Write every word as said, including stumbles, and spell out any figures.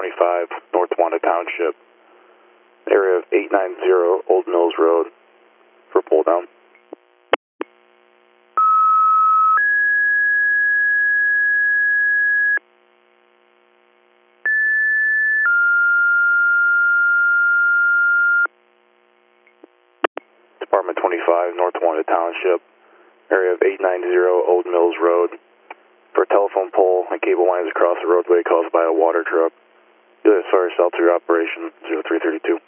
twenty-five, North Wanda Township, area of eight ninety Old Mills Road for pull down. Department twenty-five, North Wanda Township, area of eight ninety Old Mills Road for telephone pole and cable lines across the roadway caused by a water truck. Do this for yourself to your operation zero three three two.